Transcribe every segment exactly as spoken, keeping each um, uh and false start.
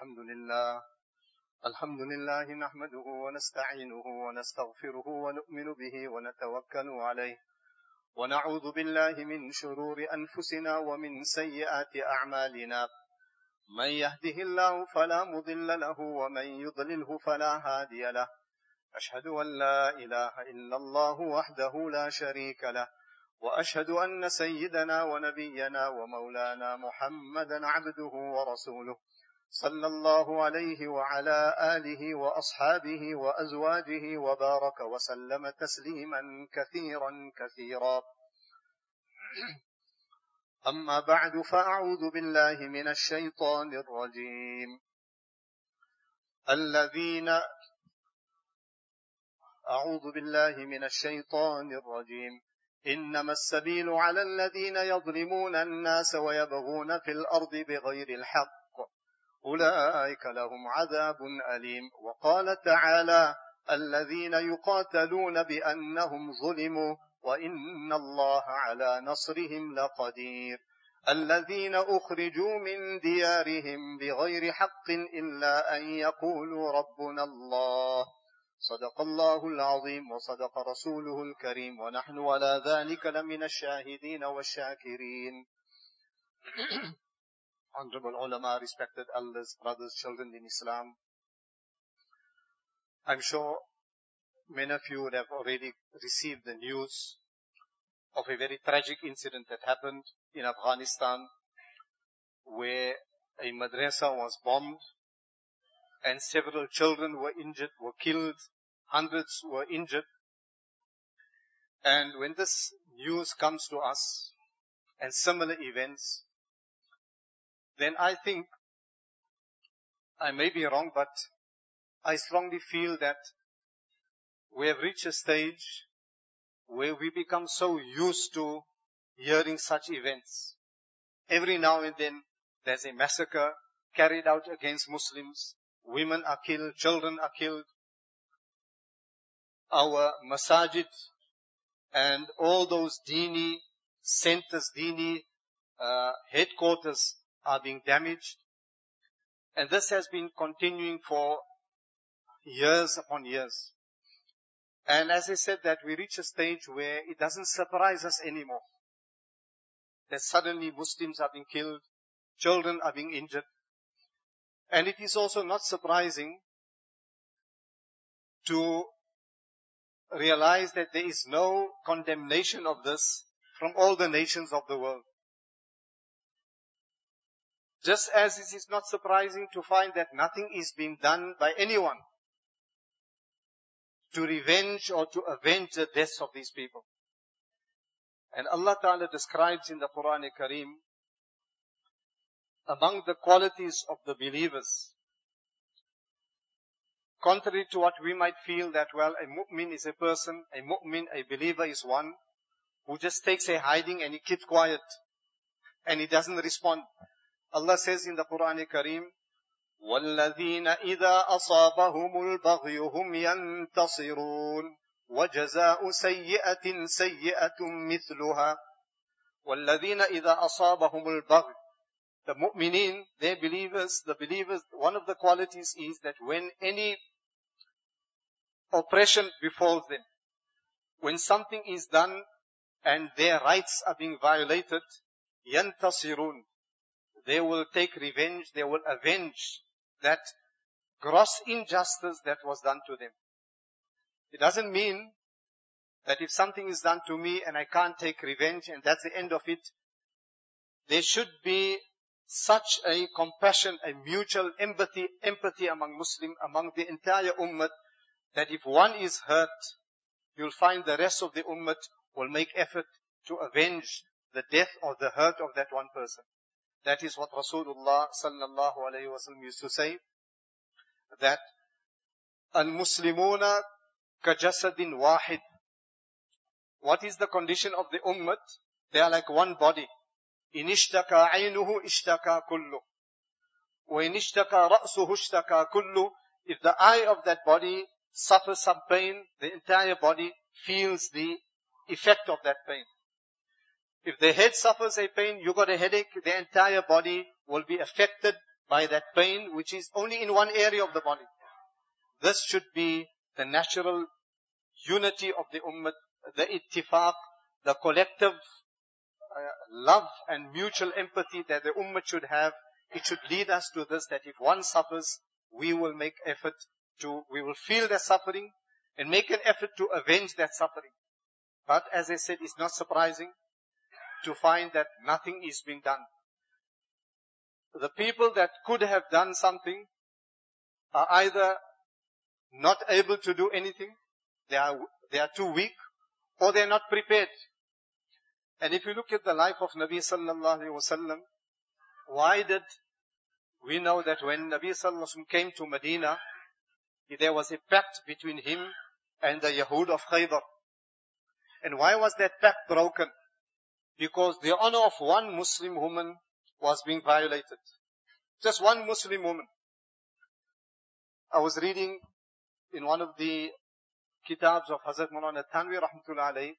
الحمد لله الحمد لله نحمده ونستعينه ونستغفره ونؤمن به ونتوكل عليه ونعوذ بالله من شرور أنفسنا ومن سيئات أعمالنا من يهده الله فلا مضل له ومن يضلله فلا هادي له أشهد أن لا إله إلا الله وحده لا شريك له وأشهد أن سيدنا ونبينا ومولانا محمدا عبده ورسوله صلى الله عليه وعلى آله وأصحابه وأزواجه وبارك وسلم تسليما كثيرا كثيرا. أما بعد فأعوذ بالله من الشيطان الرجيم. الذين أعوذ بالله من الشيطان الرجيم إنما السبيل على الذين يظلمون الناس ويبغون في الأرض بغير الحق أولئك لهم عذاب أليم. وقال تعالى الذين يقاتلون بأنهم ظلموا وإن الله على نصرهم لقدير. الذين أخرجوا من ديارهم بغير حق إلا أن يقولوا ربنا الله. صدق الله العظيم وصدق رسوله الكريم ونحن على ذلك لمن الشاهدين والشاكرين. Honorable ulama, respected elders, brothers, children in Islam, I'm sure many of you would have already received the news of a very tragic incident that happened in Afghanistan, where a madrasa was bombed and several children were injured, were killed, hundreds were injured. And when this news comes to us and similar events, then I think, I may be wrong, but I strongly feel that we have reached a stage where we become so used to hearing such events. Every now and then there's a massacre carried out against Muslims. Women are killed, children are killed. Our masajid and all those dini centers, dini uh, headquarters are being damaged. And this has been continuing for years upon years. And as I said, that we reach a stage where it doesn't surprise us anymore. That suddenly Muslims are being killed, children are being injured. And it is also not surprising to realize that there is no condemnation of this from all the nations of the world. Just as it is not surprising to find that nothing is being done by anyone to revenge or to avenge the deaths of these people. And Allah Ta'ala describes in the Quran Kareem, among the qualities of the believers, contrary to what we might feel that, well, a mu'min is a person, a mu'min, a believer is one who just takes a hiding and he keeps quiet and he doesn't respond. Allah says in the Quran Kareem, وَالَّذِينَ إِذَا أَصَابَهُمُ الْبَغْيُ هُمْ يَنْتَصِرُونَ وَجَزَاءُ سَيِّئَةٍ سَيِّئَةٌ مِثْلُهَا. وَالَّذِينَ إِذَا أَصَابَهُمُ الْبَغْيُ. The mu'mineen, they believers, the believers, one of the qualities is that when any oppression befalls them, when something is done and their rights are being violated, يَنْتَصِرُونَ. They will take revenge, they will avenge that gross injustice that was done to them. It doesn't mean that if something is done to me and I can't take revenge and that's the end of it. There should be such a compassion, a mutual empathy, empathy among Muslim, among the entire ummah, that if one is hurt, you'll find the rest of the ummah will make effort to avenge the death or the hurt of that one person. That is what Rasulullah sallallahu alayhi wa sallam used to say, that al-muslimuna kajasadin wahid. What is the condition of the ummah? They are like one body. In ishtaka aynuhu ishtaka kullu. Wa in ishtaka ra'suhu ishtaka kullu. If the eye of that body suffers some pain, the entire body feels the effect of that pain. If the head suffers a pain, you got a headache, the entire body will be affected by that pain which is only in one area of the body. This should be the natural unity of the ummah, the ittifaq, the collective uh, love and mutual empathy that the ummah should have. It should lead us to this, that if one suffers, we will make effort to, we will feel the suffering and make an effort to avenge that suffering. But as I said, it's not surprising to find that nothing is being done. The people that could have done something are either not able to do anything, they are, they are too weak, or they are not prepared. And if you look at the life of Nabi sallallahu alayhi wa sallam, why did we know that when Nabi sallallahu alayhi wa sallam came to Medina, there was a pact between him and the Yahud of Khaybar. And why was that pact broken? Because the honor of one Muslim woman was being violated. Just one Muslim woman. I was reading in one of the kitabs of Hazrat Maulana Thanvi rahmatullah alayhi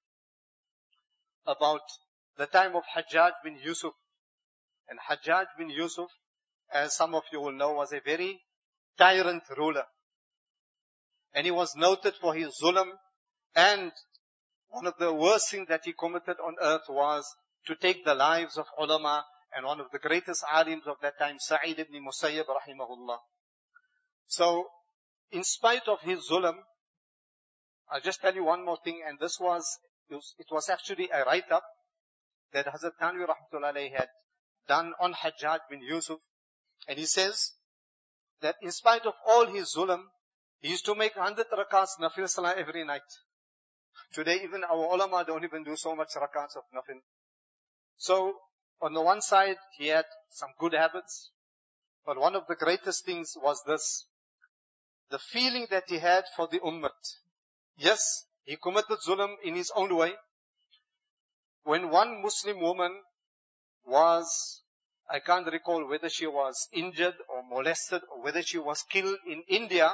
about the time of Hajjaj bin Yusuf. And Hajjaj bin Yusuf, as some of you will know, was a very tyrant ruler. And he was noted for his zulm, and one of the worst things that he committed on earth was to take the lives of ulama, and one of the greatest alims of that time, Sa'id ibn Musayyib rahimahullah. So, in spite of his zulm, I'll just tell you one more thing, and this was, it was actually a write-up that Hazrat Thanvi rahmatullah alayhi had done on Hajjaj bin Yusuf. And he says that in spite of all his zulm, he used to make one hundred rakats nafil salah every night. Today even our ulama don't even do so much rakats of nafil. So, on the one side, he had some good habits, but one of the greatest things was this, the feeling that he had for the ummah. Yes, he committed zulm in his own way. When one Muslim woman was, I can't recall whether she was injured or molested or whether she was killed in India,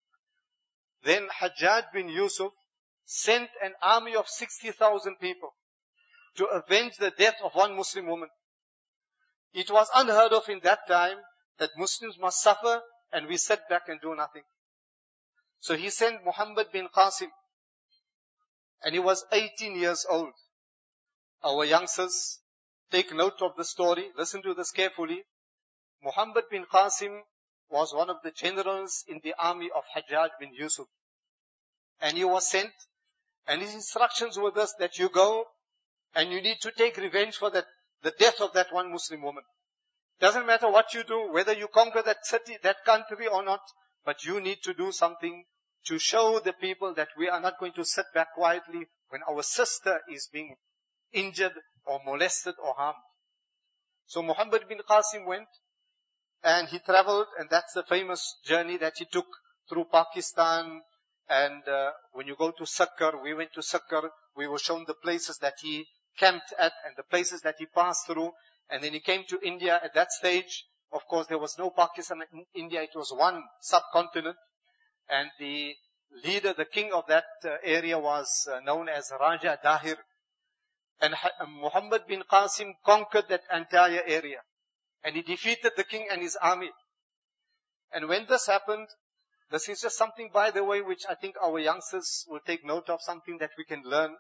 then Hajjaj bin Yusuf sent an army of sixty thousand people to avenge the death of one Muslim woman. It was unheard of in that time that Muslims must suffer and we sit back and do nothing. So he sent Muhammad bin Qasim, and he was eighteen years old. Our youngsters, take note of the story, listen to this carefully. Muhammad bin Qasim was one of the generals in the army of Hajjaj bin Yusuf. And he was sent, and his instructions were this, that you go and you need to take revenge for that, the death of that one Muslim woman. Doesn't matter what you do, whether you conquer that city, that country or not, but you need to do something to show the people that we are not going to sit back quietly when our sister is being injured or molested or harmed. So Muhammad bin Qasim went and he traveled, and that's the famous journey that he took through Pakistan. And uh, when you go to Sakkar, we went to Sakkar, we were shown the places that he camped at and the places that he passed through. And then he came to India. At that stage, of course, there was no Pakistan in India. It was one subcontinent. And the leader, the king of that uh, area was uh, known as Raja Dahir. And uh, Muhammad bin Qasim conquered that entire area. And he defeated the king and his army. And when this happened, this is just something, by the way, which I think our youngsters will take note of, something that we can learn.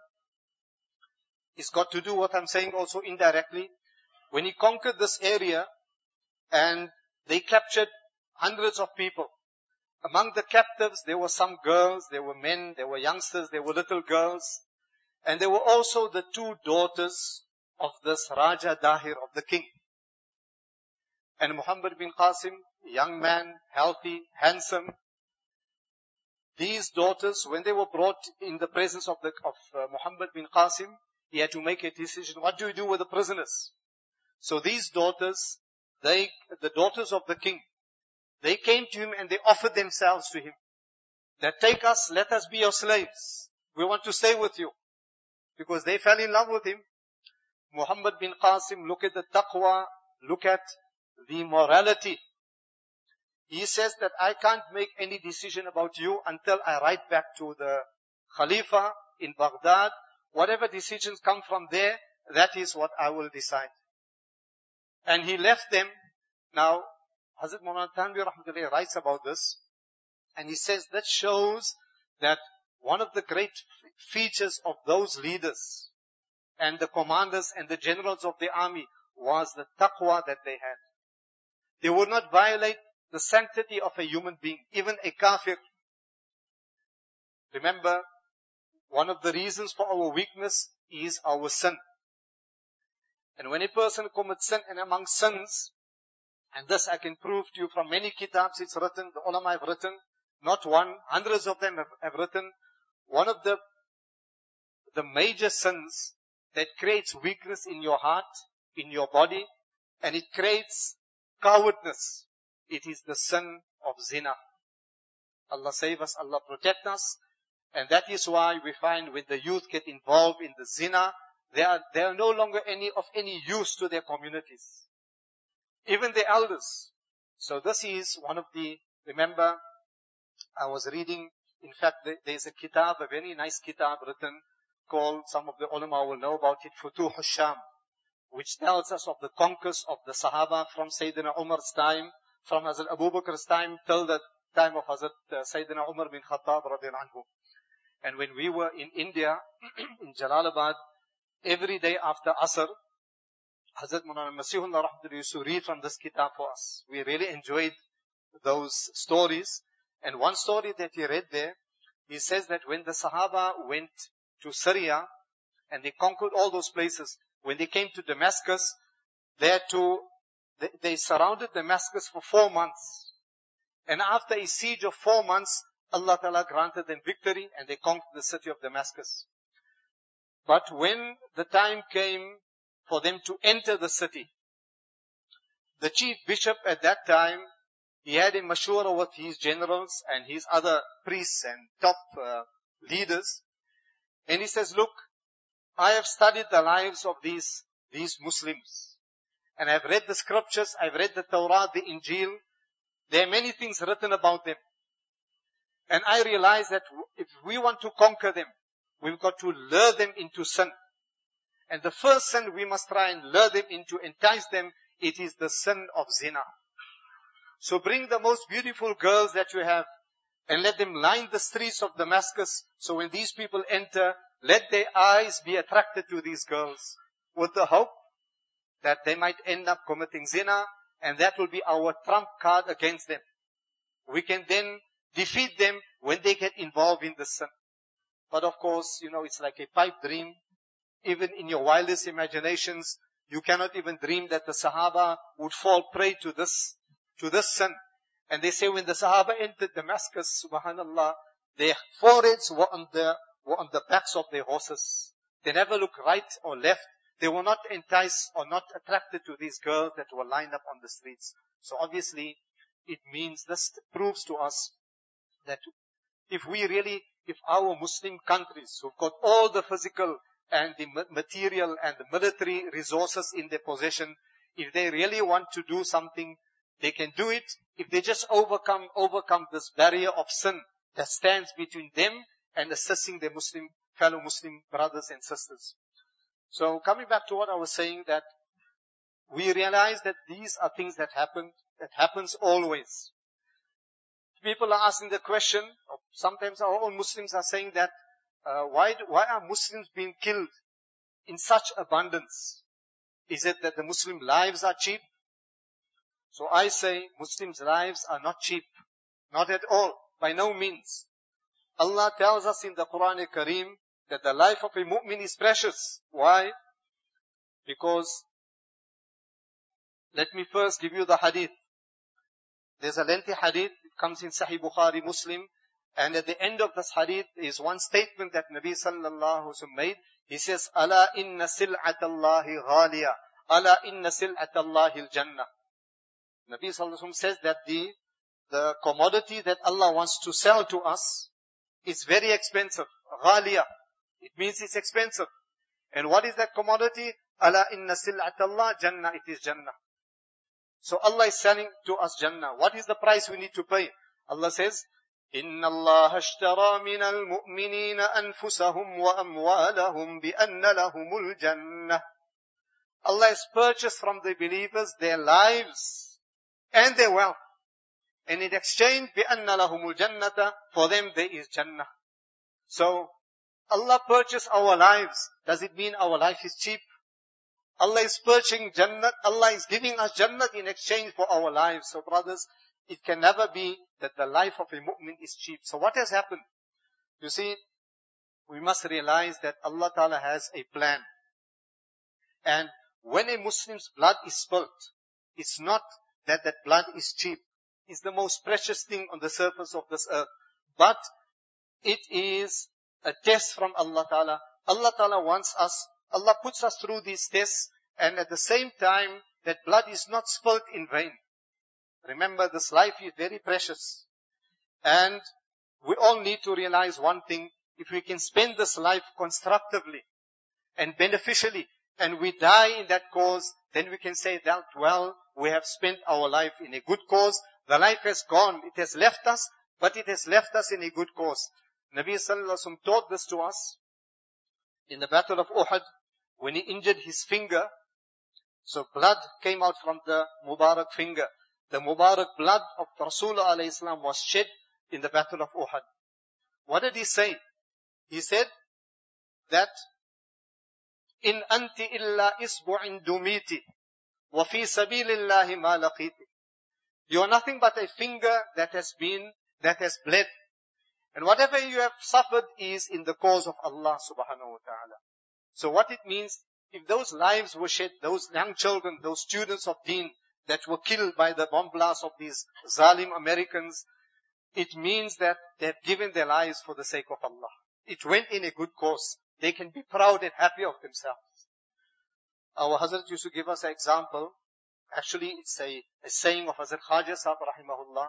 It's got to do what I'm saying also indirectly. When he conquered this area, and they captured hundreds of people. Among the captives, there were some girls, there were men, there were youngsters, there were little girls. And there were also the two daughters of this Raja Dahir, of the king. And Muhammad bin Qasim, young man, healthy, handsome. These daughters, when they were brought in the presence of, the, of uh, Muhammad bin Qasim, he had to make a decision. What do you do with the prisoners? So these daughters, they, the daughters of the king, they came to him and they offered themselves to him. That take us, let us be your slaves. We want to stay with you. Because they fell in love with him. Muhammad bin Qasim, look at the taqwa, look at the morality. He says that I can't make any decision about you until I write back to the Khalifa in Baghdad. Whatever decisions come from there, that is what I will decide. And he left them. Now, Hazrat Maulana Thanvi Rahmatullahi writes about this, and he says that shows that one of the great features of those leaders and the commanders and the generals of the army was the taqwa that they had. They would not violate the sanctity of a human being, even a kafir. Remember, one of the reasons for our weakness is our sin. And when a person commits sin, and among sins, and this I can prove to you from many kitabs it's written, the ulama have written, not one, hundreds of them have, have written, one of the, the major sins that creates weakness in your heart, in your body, and it creates cowardness. It is the sin of zina. Allah save us, Allah protect us. And that is why we find when the youth get involved in the zina, they are, they are no longer any of any use to their communities. Even the elders. So this is one of the, remember, I was reading, in fact, there is a kitab, a very nice kitab written called, some of the ulama will know about it, Futuh al-Sham, which tells us of the conquest of the Sahaba from Sayyidina Umar's time, from Hazrat Abu Bakr's time till the time of Hazrat uh, Sayyidina Umar bin Khattab radiyallahu anhu. And when we were in India, in Jalalabad, every day after Asr, Hazrat Maulana Masihullah Rahmatullah used to read from this kitab for us. We really enjoyed those stories. And one story that he read there, he says that when the Sahaba went to Syria, and they conquered all those places, when they came to Damascus, there too, they, they surrounded Damascus for four months. And after a siege of four months, Allah Ta'ala granted them victory, and they conquered the city of Damascus. But when the time came for them to enter the city, the chief bishop at that time, he had a mashwara with his generals and his other priests and top uh, leaders. And he says, look, I have studied the lives of these, these Muslims. And I've read the scriptures, I've read the Torah, the Injil. There are many things written about them. And I realize that if we want to conquer them, we've got to lure them into sin. And the first sin we must try and lure them into, entice them, it is the sin of zina. So bring the most beautiful girls that you have and let them line the streets of Damascus. So when these people enter, let their eyes be attracted to these girls with the hope that they might end up committing zina, and that will be our trump card against them. We can then defeat them when they get involved in the sin. But of course, you know, it's like a pipe dream. Even in your wildest imaginations, you cannot even dream that the Sahaba would fall prey to this, to this sin. And they say when the Sahaba entered Damascus, subhanallah, their foreheads were on the, were on the backs of their horses. They never looked right or left. They were not enticed or not attracted to these girls that were lined up on the streets. So obviously, it means, this proves to us that if we really, if our Muslim countries who've got all the physical and the material and the military resources in their possession, if they really want to do something, they can do it. If they just overcome, overcome this barrier of sin that stands between them and assisting their Muslim, fellow Muslim brothers and sisters. So coming back to what I was saying, that we realize that these are things that happen, that happens always. People are asking the question, or sometimes our own Muslims are saying that, uh, why, do, why are Muslims being killed in such abundance? Is it that the Muslim lives are cheap? So I say, Muslims' lives are not cheap. Not at all. By no means. Allah tells us in the Quran al-Kareem that the life of a mu'min is precious. Why? Because, let me first give you the hadith. There's a lengthy hadith. It comes in Sahih Bukhari, Muslim. And at the end of this hadith is one statement that Nabi sallallahu alaihi wasallam made. He says, Ala inna sil'atallahi ghaliya. Ala inna sil'atallahi al-jannah. Nabi sallallahu alaihi wasallam says that the, the commodity that Allah wants to sell to us is very expensive. Ghaliya. It means it's expensive. And what is that commodity? Ala inna sil'atallah jannah. It is Jannah. So Allah is selling to us Jannah. What is the price we need to pay? Allah says, Inna Allah ashtara min al-mu'minina anfusahum wa amwalahum bi anna lahumul Jannah. Allah has purchased from the believers their lives and their wealth. And in exchange, بِأَنَّ لَهُمُ الْجَنَّةَ, for them there is Jannah. So, Allah purchased our lives. Does it mean our life is cheap? Allah is purchasing Jannah. Allah is giving us Jannah in exchange for our lives. So brothers, it can never be that the life of a mu'min is cheap. So what has happened? You see, we must realize that Allah Ta'ala has a plan. And when a Muslim's blood is spilt, it's not that that blood is cheap. It's the most precious thing on the surface of this earth. But it is a test from Allah Ta'ala. Allah Ta'ala wants us, Allah puts us through these tests, and at the same time, that blood is not spilt in vain. Remember, this life is very precious. And we all need to realize one thing: if we can spend this life constructively and beneficially, and we die in that cause, then we can say that, well, we have spent our life in a good cause. The life has gone, it has left us, but it has left us in a good cause. Nabi Sallallahu Alaihi Wasallam taught this to us in the battle of Uhud, when he injured his finger. So blood came out from the Mubarak finger. The Mubarak blood of Rasulullah Alayhi Salam was shed in the battle of Uhud. What did he say? He said that, In anti illa isbu'in dumiti, wa fi sabilillahi ma laqiti. You are nothing but a finger that has been, that has bled. And whatever you have suffered is in the cause of Allah subhanahu wa ta'ala. So what it means, if those lives were shed, those young children, those students of deen that were killed by the bomb blast of these Zalim Americans, it means that they have given their lives for the sake of Allah. It went in a good cause. They can be proud and happy of themselves. Our Hazrat used to give us an example. Actually, it's a, a saying of Hazrat Khaja Sahib rahimahullah.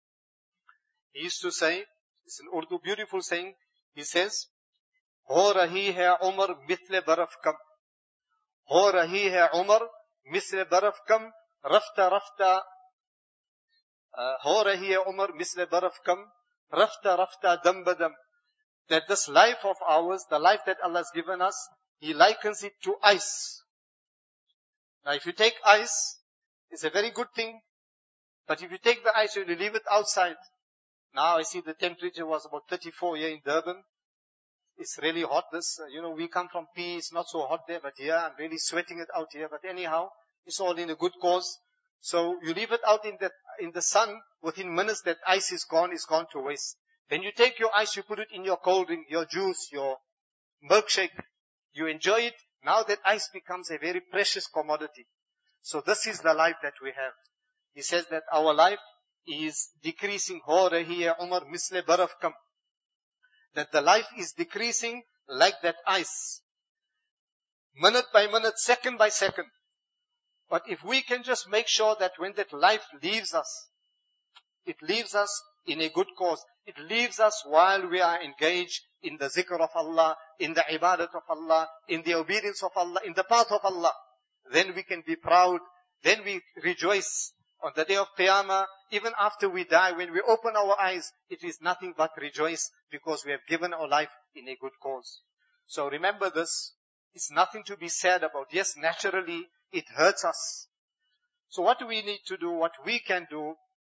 He used to say, it's an Urdu beautiful saying, he says, Ho rahi hai umar mithle baraf kam. Ho rahi hai umar misle baraf kam. Rafta rafta. Ho rahi hai umar misle baraf kam. Rafta rafta dam badam. That this life of ours, the life that Allah has given us, He likens it to ice. Now if you take ice, it's a very good thing. But if you take the ice and you leave it outside, now I see the temperature was about thirty-four here in Durban. It's really hot this, uh, you know, we come from P, it's not so hot there, but here I'm really sweating it out here. But anyhow, it's all in a good cause. So you leave it out in the, in the sun, within minutes that ice is gone, it's gone to waste. Then you take your ice, you put it in your cold drink, your juice, your milkshake. You enjoy it. Now that ice becomes a very precious commodity. So this is the life that we have. He says that our life is decreasing. Ho rahi hai umar misle baraf kam. That the life is decreasing like that ice. Minute by minute, second by second. But if we can just make sure that when that life leaves us, it leaves us in a good cause. It leaves us while we are engaged in the zikr of Allah, in the ibadat of Allah, in the obedience of Allah, in the path of Allah. Then we can be proud. Then we rejoice on the day of Qiyamah. Even after we die, when we open our eyes, it is nothing but rejoice because we have given our life in a good cause. So remember this. It's nothing to be sad about. Yes, naturally, it hurts us. So what do we need to do? What we can do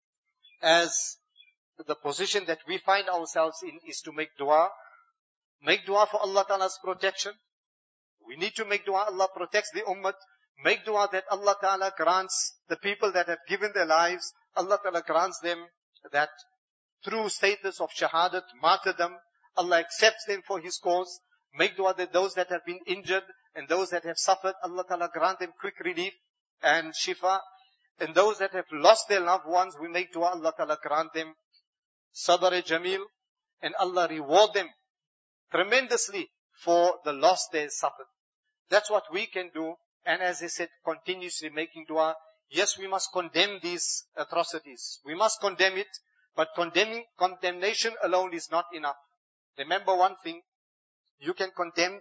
as the position that we find ourselves in is to make dua. Make dua for Allah Ta'ala's protection. We need to make dua Allah protects the ummah. Make dua that Allah Ta'ala grants the people that have given their lives, Allah Ta'ala grants them that true status of shahadat, martyrdom. Allah accepts them for His cause. Make dua that those that have been injured and those that have suffered, Allah Ta'ala grant them quick relief and shifa. And those that have lost their loved ones, we make dua, Allah Ta'ala grant them sabr-e-jameel, and Allah reward them tremendously for the loss they suffered. That's what we can do. And as I said, continuously making dua. Yes, we must condemn these atrocities. We must condemn it, but condemning, condemnation alone is not enough. Remember one thing, you can condemn,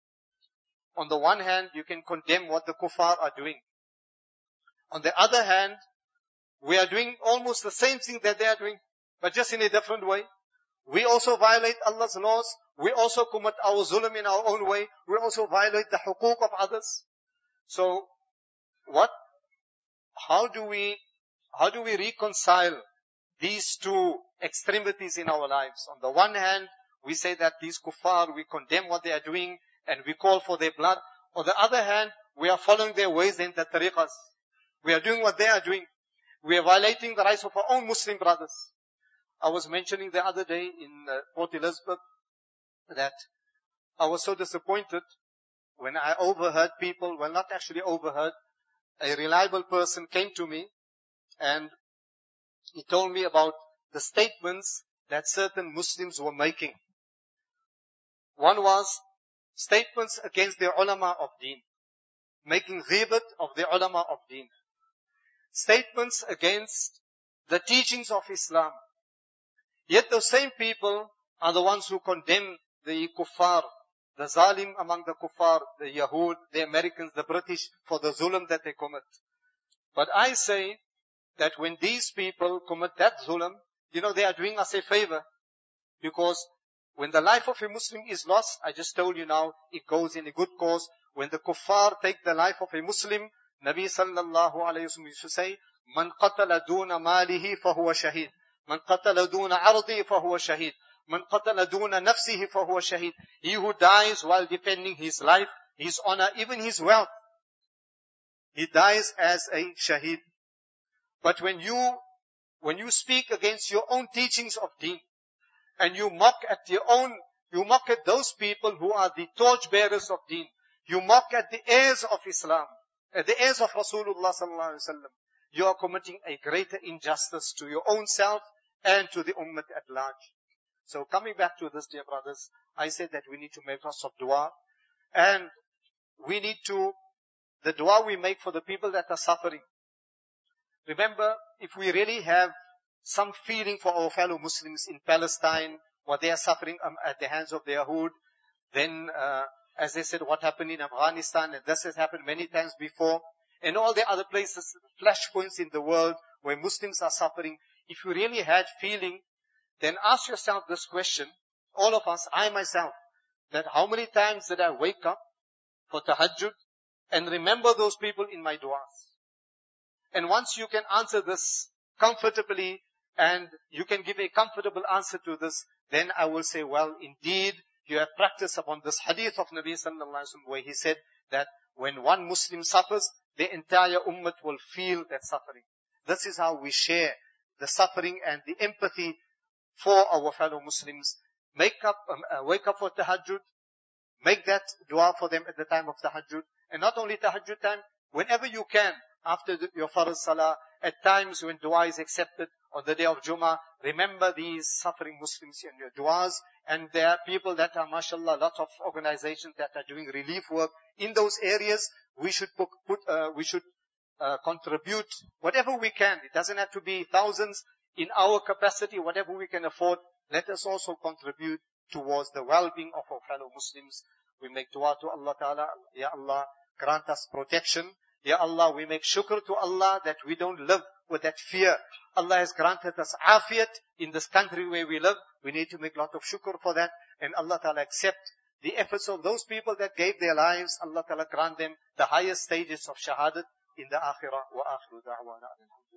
on the one hand, you can condemn what the kuffar are doing. On the other hand, we are doing almost the same thing that they are doing, but just in a different way. We also violate Allah's laws. We also commit our zulm in our own way. We also violate the huquq of others. So, what, how do we, how do we reconcile these two extremities in our lives? On the one hand, we say that these kuffar, we condemn what they are doing and we call for their blood. On the other hand, we are following their ways and the tariqas. We are doing what they are doing. We are violating the rights of our own Muslim brothers. I was mentioning the other day in uh, Port Elizabeth that I was so disappointed when I overheard people, well not actually overheard, a reliable person came to me and he told me about the statements that certain Muslims were making. One was statements against the ulama of deen, making ghibat of the ulama of deen. Statements against the teachings of Islam. Yet those same people are the ones who condemn the kuffar, the zalim among the kuffar, the Yahud, the Americans, the British, for the zulm that they commit. But I say that when these people commit that zulm, you know, they are doing us a favor. Because when the life of a Muslim is lost, I just told you now, it goes in a good cause. When the kuffar take the life of a Muslim, Nabi sallallahu alayhi wa sallam used to say, Man qatala duna malihi fahuwa shaheed. Man qatala duna ardi fahuwa shaheed. Man qatala duna nafsihi fahuwa shaheed. He who dies while defending his life, his honor, even his wealth, he dies as a shaheed. But when you, when you speak against your own teachings of deen, and you mock at your own, you mock at those people who are the torchbearers of deen, you mock at the heirs of Islam, at the heirs of Rasulullah sallallahu alaihi wasallam, you are committing a greater injustice to your own self and to the ummah at large. So coming back to this, dear brothers, I said that we need to make lots of dua, and we need to, the dua we make for the people that are suffering. Remember, if we really have some feeling for our fellow Muslims in Palestine, what they are suffering um, at the hands of the Yahud, then, uh, as they said, what happened in Afghanistan, and this has happened many times before, and all the other places, flashpoints in the world where Muslims are suffering, if you really had feeling, then ask yourself this question, all of us, I myself, that how many times did I wake up for tahajjud and remember those people in my du'as? And once you can answer this comfortably, and you can give a comfortable answer to this, then I will say, well, indeed, you have practiced upon this hadith of Nabi sallallahu alaihi wasallam, where he said that when one Muslim suffers, the entire ummah will feel that suffering. This is how we share the suffering and the empathy for our fellow Muslims. Make up, um, uh, wake up for tahajjud, make that dua for them at the time of tahajjud, and not only tahajjud time, whenever you can, after the, your farz salah, at times when dua is accepted, on the day of Jummah, remember these suffering Muslims in your duas, and there are people that are, mashallah, a lot of organizations that are doing relief work in those areas. We should put, put uh, we should uh, contribute whatever we can. It doesn't have to be thousands. In our capacity, whatever we can afford, let us also contribute towards the well-being of our fellow Muslims. We make dua to Allah Ta'ala, Ya Allah, grant us protection. Ya Allah, we make shukr to Allah that we don't live with that fear. Allah has granted us afiyat in this country where we live. We need to make a lot of shukr for that. And Allah Ta'ala accept the efforts of those people that gave their lives. Allah Ta'ala grant them the highest stages of shahadat in the akhirah. Wa akhiru da'wana.